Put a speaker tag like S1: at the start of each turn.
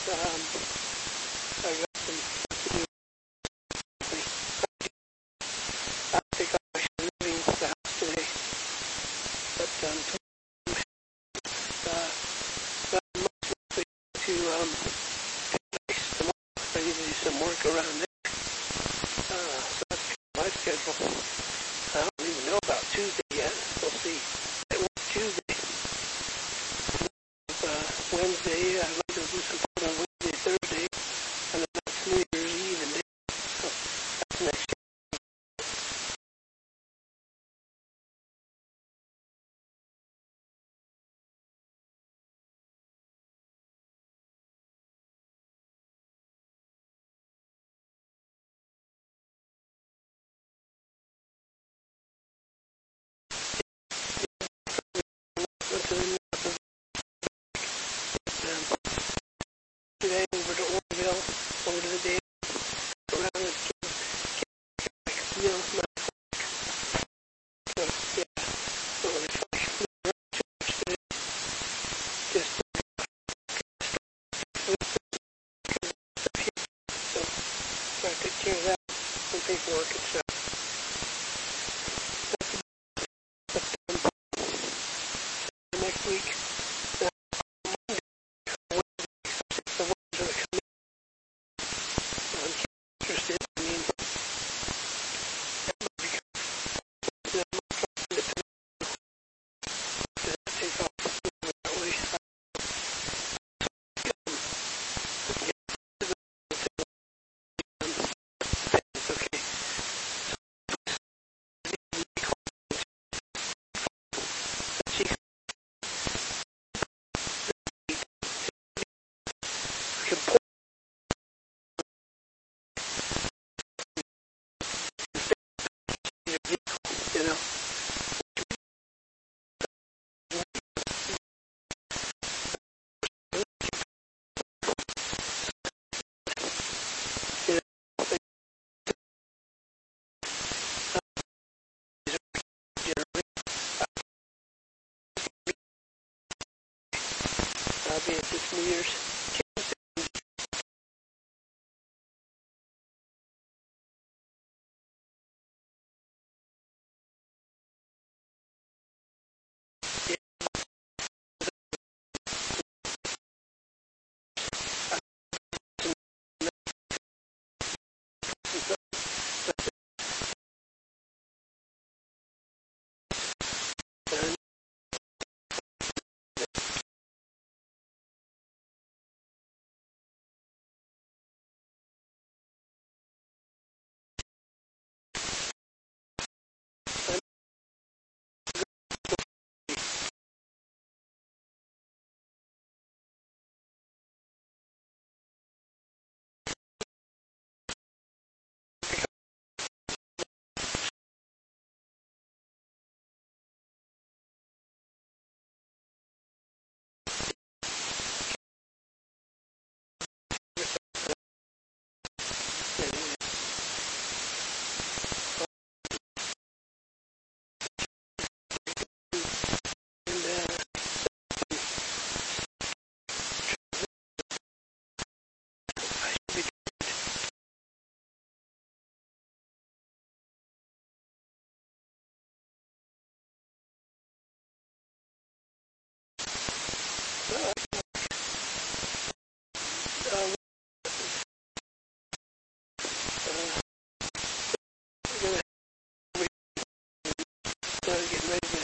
S1: I got some stuff to do. I think I'm actually leaving the house today, but I'm mostly to I need to do some work around there. So that's my schedule. I don't even know about Tuesday yet. We'll see. It was Tuesday. Wednesday, I'd like to do some on Wednesday, Thursday, and then that's New Year's Eve and day. So that's next year. Today over to Orville, over to the day around and my so yeah. So if I today, just so I take care of that, some paperwork and stuff. Next week, the ones that come in, I'm interested. I mean, take off that way. It's okay. She can pull your vehicle, you know. I'll be at this New Year's. Getting ready to